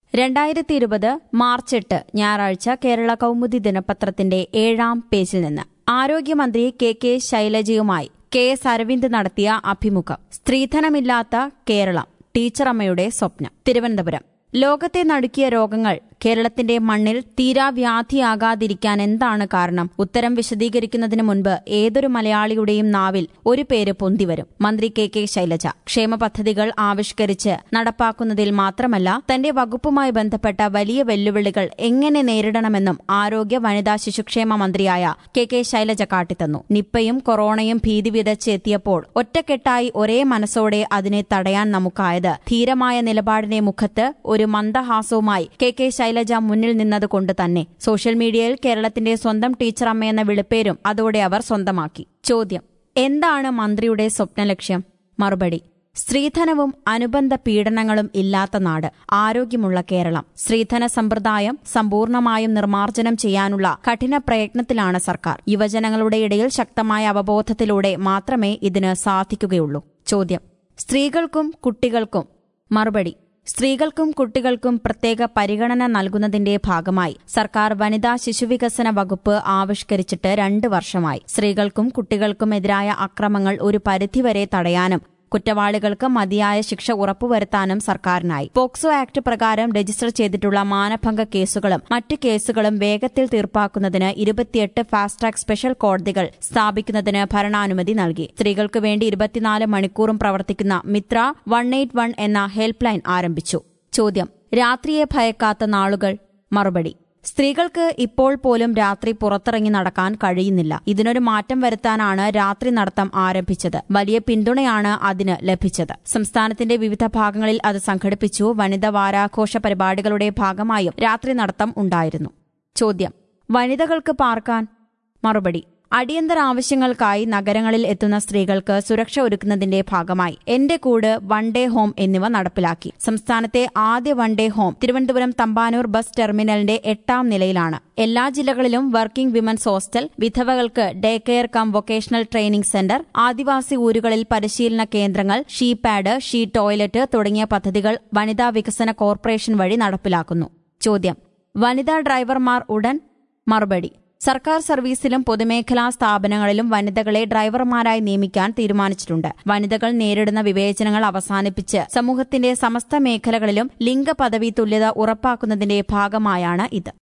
2020 March 8 ഞായറാഴ്ച കേരള കൗമുദി ദിനപത്രത്തിന്റെ 7-ാം പേജിൽ നിന്ന് ആരോഗ്യമന്ത്രി കെ ശൈലജയുമായി KS അരവിന്ദ് നടത്തിയ അഭിമുഖം. സ്ത്രീധനമില്ലാത്ത കേരളം ടീച്ചറമ്മയുടെ സ്വപ്നം. തിരുവനന്തപുരം. ലോകത്തെ നടുക്കിയ രോഗങ്ങൾ കേരളത്തിന്റെ മണ്ണിൽ തീരാവ്യാധിയാകാതിരിക്കാൻ എന്താണ് കാരണം? ഉത്തരം വിശദീകരിക്കുന്നതിന് മുൻപ് ഏതൊരു മലയാളിയുടെയും നാവിൽ ഒരു പേര് പൊന്തിവരും. മന്ത്രി കെ ശൈലജ. ക്ഷേമ പദ്ധതികൾ ആവിഷ്കരിച്ച് നടപ്പാക്കുന്നതിൽ മാത്രമല്ല, തന്റെ വകുപ്പുമായി ബന്ധപ്പെട്ട വലിയ വെല്ലുവിളികൾ എങ്ങനെ നേരിടണമെന്നും ആരോഗ്യ വനിതാ ശിശുക്ഷേമ മന്ത്രിയായ കെ ശൈലജ കാട്ടിത്തന്നു. നിപ്പയും കൊറോണയും ഭീതി വിതച്ചെത്തിയപ്പോൾ ഒറ്റക്കെട്ടായി ഒരേ മനസ്സോടെ അതിനെ തടയാൻ നമുക്കായത് ധീരമായ നിലപാടിനെ മുഖത്ത് ഒരു മന്ദഹാസവുമായി കെ ശൈലജ മുന്നിൽ നിന്നതുകൊണ്ട് തന്നെ. സോഷ്യൽ മീഡിയയിൽ കേരളത്തിന്റെ സ്വന്തം ടീച്ചറമ്മയെന്ന വിളിപ്പേരും അതോടെ അവർ സ്വന്തമാക്കി. ചോദ്യം: എന്താണ് മന്ത്രിയുടെ സ്വപ്നലക്ഷ്യം? മറുപടി: സ്ത്രീധനവും അനുബന്ധ പീഡനങ്ങളും ഇല്ലാത്ത നാട്, ആരോഗ്യമുള്ള കേരളം. സ്ത്രീധന സമ്പ്രദായം സമ്പൂർണമായും നിർമ്മാർജ്ജനം ചെയ്യാനുള്ള കഠിന പ്രയത്നത്തിലാണ് സർക്കാർ. യുവജനങ്ങളുടെ ഇടയിൽ ശക്തമായ അവബോധത്തിലൂടെ മാത്രമേ ഇതിന് സാധിക്കുകയുള്ളൂ. ചോദ്യം: സ്ത്രീകൾക്കും കുട്ടികൾക്കും. മറുപടി: സ്ത്രീകൾക്കും കുട്ടികൾക്കും പ്രത്യേക പരിഗണന നൽകുന്നതിന്റെ ഭാഗമായി സർക്കാർ വനിതാ ശിശുവികസന വകുപ്പ് ആവിഷ്കരിച്ചിട്ട് 2 വർഷമായി. സ്ത്രീകൾക്കും കുട്ടികൾക്കും എതിരായ അക്രമങ്ങൾ ഒരു പരിധിവരെ തടയാനും കുറ്റവാളികൾക്ക് മതിയായ ശിക്ഷ ഉറപ്പുവരുത്താനും സർക്കാരിനായി. പോക്സോ ആക്ട് പ്രകാരം രജിസ്റ്റർ ചെയ്തിട്ടുള്ള മാനഭംഗ കേസുകളും മറ്റ് കേസുകളും വേഗത്തിൽ തീർപ്പാക്കുന്നതിന് 28 ഫാസ്റ്റ് ട്രാക്ക് സ്പെഷ്യൽ കോടതികൾ സ്ഥാപിക്കുന്നതിന് ഭരണാനുമതി നൽകി. സ്ത്രീകൾക്ക് വേണ്ടി 24 മണിക്കൂറും പ്രവർത്തിക്കുന്ന മിത്ര 181 എന്ന ഹെൽപ്പ് ലൈൻ ആരംഭിച്ചു. ചോദ്യം: രാത്രിയെ ഭയക്കാത്ത നാളുകൾ. മറുപടി: സ്ത്രീകൾക്ക് ഇപ്പോൾ പോലും രാത്രി പുറത്തിറങ്ങി നടക്കാൻ കഴിയുന്നില്ല. ഇതിനൊരു മാറ്റം വരുത്താനാണ് രാത്രി നടത്തം ആരംഭിച്ചത്. വലിയ പിന്തുണയാണ് അതിന് ലഭിച്ചത്. സംസ്ഥാനത്തിന്റെ വിവിധ ഭാഗങ്ങളിൽ അത് സംഘടിപ്പിച്ചു. വനിതാ വാരാഘോഷ പരിപാടികളുടെ ഭാഗമായും രാത്രി നടത്തം ഉണ്ടായിരുന്നു. ചോദ്യം: വനിതകൾക്ക് പാർക്കാൻ. മറുപടി: അടിയന്തര ആവശ്യങ്ങൾക്കായി നഗരങ്ങളിൽ എത്തുന്ന സ്ത്രീകൾക്ക് സുരക്ഷ ഒരുക്കുന്നതിന്റെ ഭാഗമായി എന്റെ കൂട് വൺ ഡേ ഹോം എന്നിവ നടപ്പിലാക്കി. സംസ്ഥാനത്തെ ആദ്യ one day home Thiruvananthapuram Thampanoor bus ടെർമിനലിന്റെ 8-ാം നിലയിലാണ്. എല്ലാ ജില്ലകളിലും വർക്കിംഗ് വിമൻസ് ഹോസ്റ്റൽ, വിധവകൾക്ക് day care cum vocational training centre, ആദിവാസി ഊരുകളിൽ പരിശീലന കേന്ദ്രങ്ങൾ, ഷീ പാഡ്, ഷീ ടോയ്ലറ്റ് തുടങ്ങിയ പദ്ധതികൾ വനിതാ വികസന കോർപ്പറേഷൻ വഴി നടപ്പിലാക്കുന്നു. ചോദ്യം: വനിതാ ഡ്രൈവർമാർ ഉടൻ. മറുപടി: സർക്കാർ സർവീസിലും പൊതുമേഖലാ സ്ഥാപനങ്ങളിലും വനിതകളെ ഡ്രൈവർമാരായി നിയമിക്കാൻ തീരുമാനിച്ചിട്ടുണ്ട്. വനിതകൾ നേരിടുന്ന വിവേചനങ്ങൾ അവസാനിപ്പിച്ച് സമൂഹത്തിന്റെ സമസ്ത മേഖലകളിലും ലിംഗ പദവി തുല്യത ഉറപ്പാക്കുന്നതിന്റെ ഭാഗമായാണ് ഇത്.